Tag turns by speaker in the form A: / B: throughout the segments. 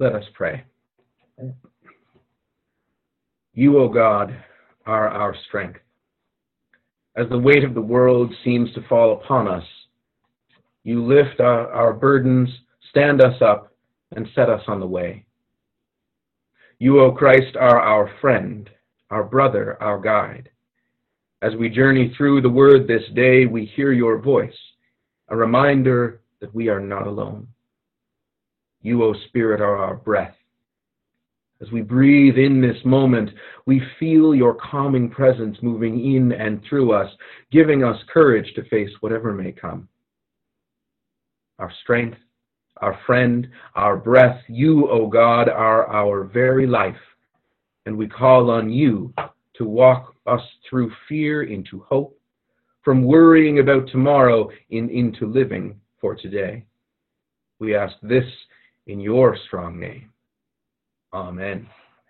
A: Let us pray. You, O God, are our strength. As the weight of the world seems to fall upon us, you lift our burdens, stand us up, and set us on the way. You, O Christ, are our friend, our brother, our guide. As we journey through the Word this day, we hear your voice, a reminder that we are not alone. You, O Spirit, are our breath. As we breathe in this moment, we feel your calming presence moving in and through us, giving us courage to face whatever may come. Our strength, our friend, our breath, you, O God, are our very life, and we call on you to walk us through fear into hope, from worrying about tomorrow into living for today. We ask this in your strong name. Amen.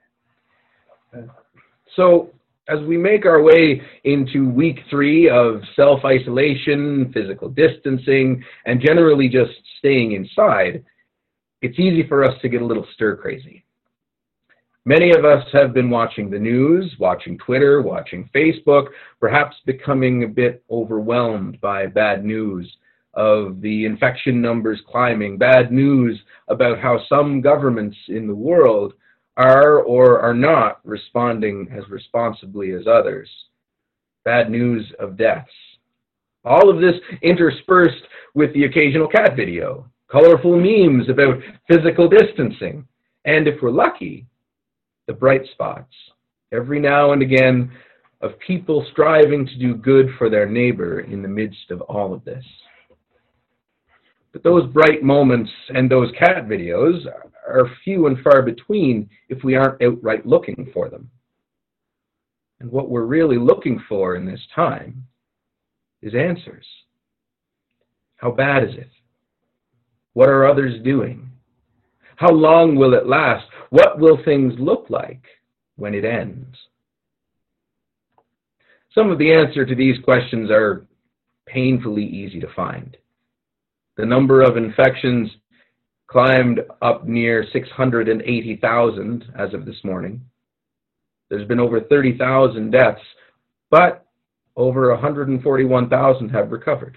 A: So, as we make our way into week 3 of self-isolation, physical distancing, and generally just staying inside, it's easy for us to get a little stir-crazy. Many of us have been watching the news, watching Twitter, watching Facebook, perhaps becoming a bit overwhelmed by bad news of the infection numbers climbing, bad news about how some governments in the world are or are not responding as responsibly as others, bad news of deaths. All of this interspersed with the occasional cat video, colorful memes about physical distancing, and if we're lucky, the bright spots, every now and again, of people striving to do good for their neighbor in the midst of all of this. But those bright moments and those cat videos are few and far between if we aren't outright looking for them. And what we're really looking for in this time is answers. How bad is it? What are others doing? How long will it last? What will things look like when it ends? Some of the answer to these questions are painfully easy to find. The number of infections climbed up near 680,000 as of this morning. There's been over 30,000 deaths, but over 141,000 have recovered.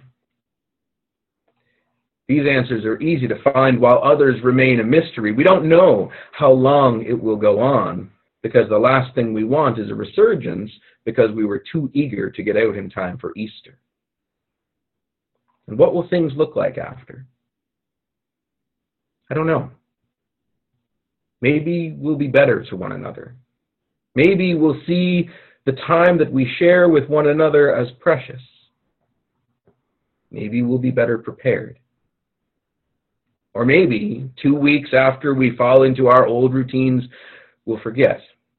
A: These answers are easy to find while others remain a mystery. We don't know how long it will go on because the last thing we want is a resurgence because we were too eager to get out in time for Easter. And what will things look like after? I don't know. Maybe we'll be better to one another. Maybe we'll see the time that we share with one another as precious. Maybe we'll be better prepared. Or maybe 2 weeks after we fall into our old routines, we'll forget.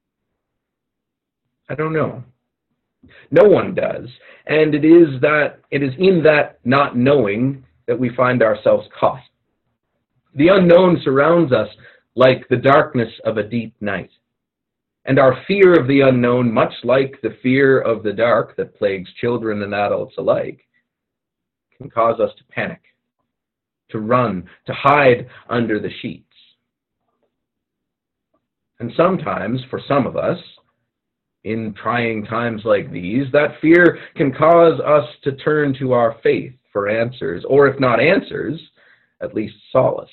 A: I don't know. No one does. And it is in that not knowing that we find ourselves caught. The unknown surrounds us like the darkness of a deep night. And our fear of the unknown, much like the fear of the dark that plagues children and adults alike, can cause us to panic, to run, to hide under the sheets. And sometimes, for some of us, in trying times like these, that fear can cause us to turn to our faith for answers, or if not answers, at least solace.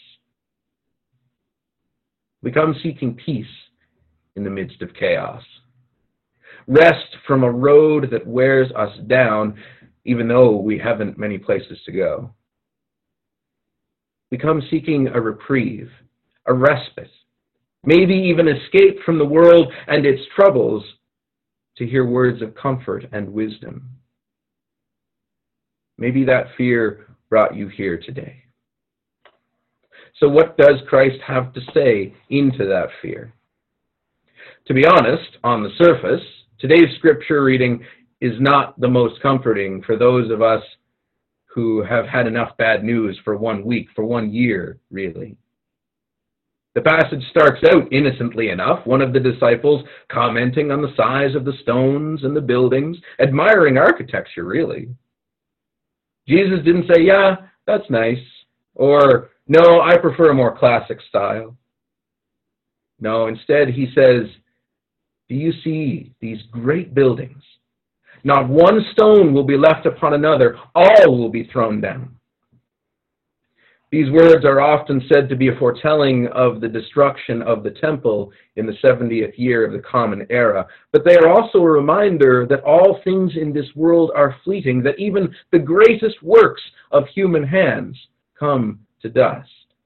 A: We come seeking peace in the midst of chaos. Rest from a road that wears us down, even though we haven't many places to go. We come seeking a reprieve, a respite, maybe even escape from the world and its troubles to hear words of comfort and wisdom. Maybe that fear brought you here today. So what does Christ have to say into that fear? To be honest, on the surface, today's scripture reading is not the most comforting for those of us who have had enough bad news for 1 week, for 1 year, really. The passage starts out innocently enough, one of the disciples commenting on the size of the stones and the buildings, admiring architecture, really. Jesus didn't say, yeah, that's nice, or no, I prefer a more classic style. No, instead he says, do you see these great buildings? Not one stone will be left upon another. All will be thrown down. These words are often said to be a foretelling of the destruction of the temple in the 70th year of the Common Era, but they are also a reminder that all things in this world are fleeting, that even the greatest works of human hands come to dust.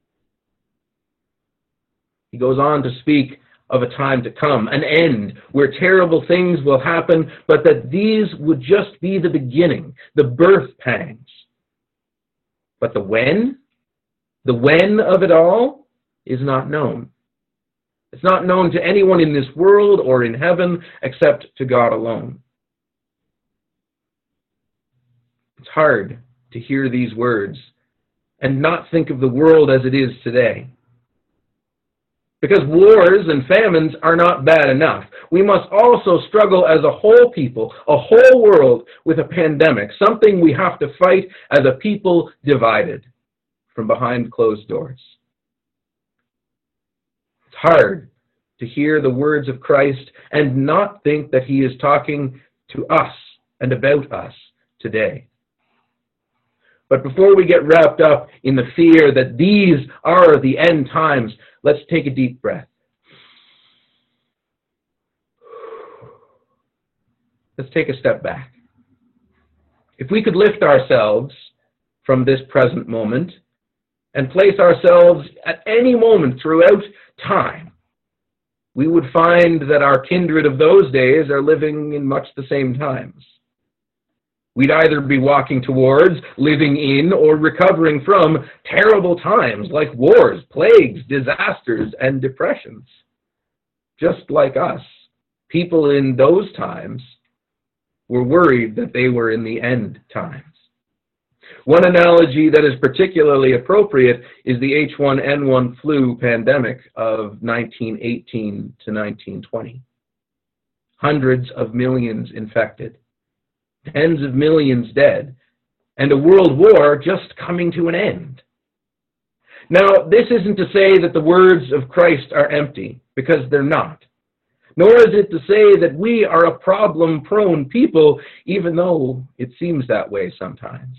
A: He goes on to speak of a time to come, an end, where terrible things will happen, but that these would just be the beginning, the birth pangs. But the when of it all is not known. It's not known to anyone in this world or in heaven except to God alone. It's hard to hear these words and not think of the world as it is today. Because wars and famines are not bad enough. We must also struggle as a whole people, a whole world, with a pandemic, something we have to fight as a people divided from behind closed doors. It's hard to hear the words of Christ and not think that he is talking to us and about us today. But before we get wrapped up in the fear that these are the end times, let's take a deep breath. Let's take a step back. If we could lift ourselves from this present moment and place ourselves at any moment throughout time, we would find that our kindred of those days are living in much the same times. We'd either be walking towards, living in, or recovering from terrible times like wars, plagues, disasters, and depressions. Just like us, people in those times were worried that they were in the end times. One analogy that is particularly appropriate is the H1N1 flu pandemic of 1918 to 1920. Hundreds of millions infected, tens of millions dead, and a world war just coming to an end. Now, this isn't to say that the words of Christ are empty, because they're not. Nor is it to say that we are a problem-prone people, even though it seems that way sometimes.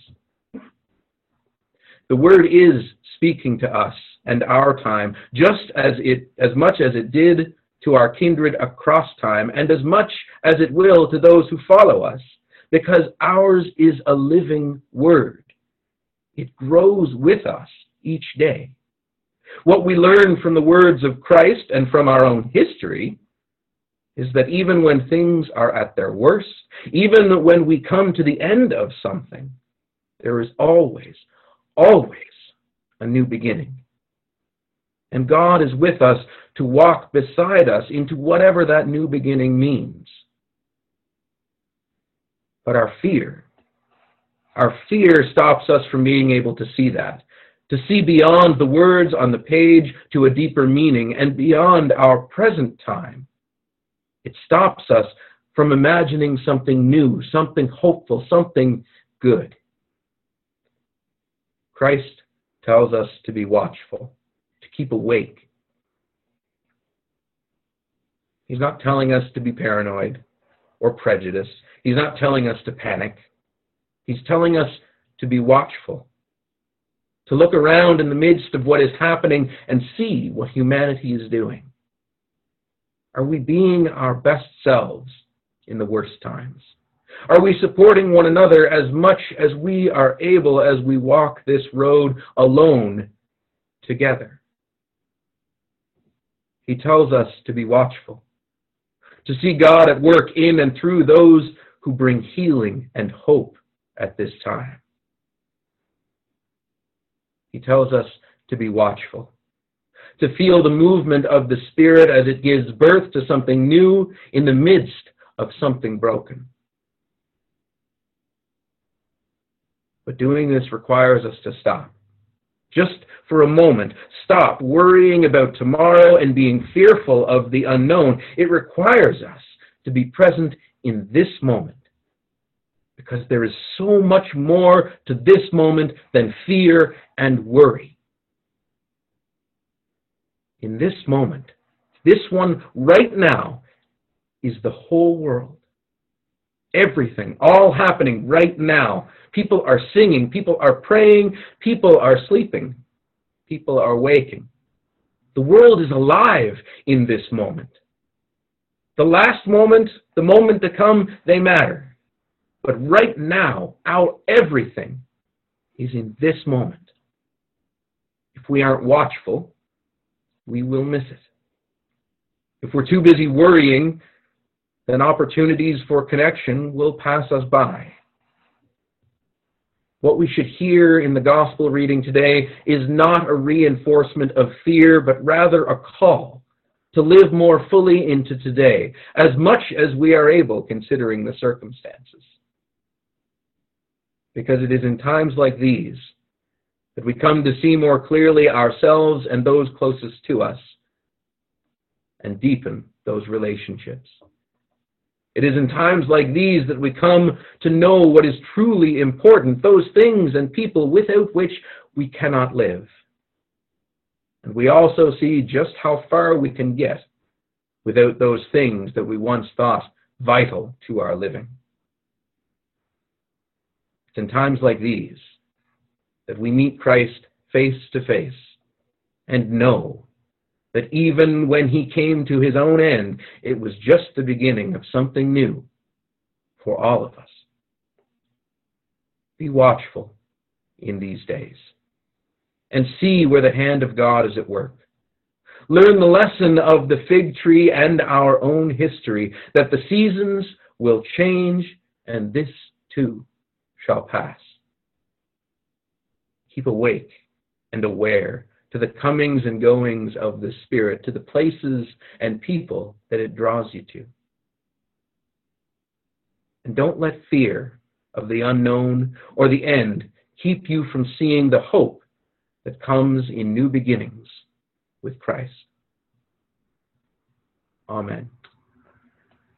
A: The Word is speaking to us and our time, just as much as it did to our kindred across time, and as much as it will to those who follow us, because ours is a living Word. It grows with us each day. What we learn from the words of Christ and from our own history is that even when things are at their worst, even when we come to the end of something, there is always a new beginning. And God is with us to walk beside us into whatever that new beginning means. But our fear stops us from being able to see that, to see beyond the words on the page to a deeper meaning and beyond our present time. It stops us from imagining something new, something hopeful, something good. Christ tells us to be watchful, to keep awake. He's not telling us to be paranoid or prejudiced. He's not telling us to panic. He's telling us to be watchful, to look around in the midst of what is happening and see what humanity is doing. Are we being our best selves in the worst times? Are we supporting one another as much as we are able as we walk this road alone together? He tells us to be watchful, to see God at work in and through those who bring healing and hope at this time. He tells us to be watchful, to feel the movement of the Spirit as it gives birth to something new in the midst of something broken. But doing this requires us to stop. Just for a moment, stop worrying about tomorrow and being fearful of the unknown. It requires us to be present in this moment, because there is so much more to this moment than fear and worry. In this moment, This one right now is the whole world. Everything, all happening right now. People are singing, people are praying, people are sleeping, people are waking. The world is alive in this moment. The last moment, the moment to come, they matter. But right now, our everything is in this moment. If we aren't watchful, we will miss it. If we're too busy worrying, then opportunities for connection will pass us by. What we should hear in the gospel reading today is not a reinforcement of fear, but rather a call to live more fully into today, as much as we are able, considering the circumstances. Because it is in times like these that we come to see more clearly ourselves and those closest to us, and deepen those relationships. It is in times like these that we come to know what is truly important, those things and people without which we cannot live. And we also see just how far we can get without those things that we once thought vital to our living. It's in times like these that we meet Christ face to face and know that even when he came to his own end, it was just the beginning of something new for all of us. Be watchful in these days and see where the hand of God is at work. Learn the lesson of the fig tree and our own history, that the seasons will change and this too shall pass. Keep awake and aware to the comings and goings of the Spirit, to the places and people that it draws you to. And don't let fear of the unknown or the end keep you from seeing the hope that comes in new beginnings with Christ. Amen.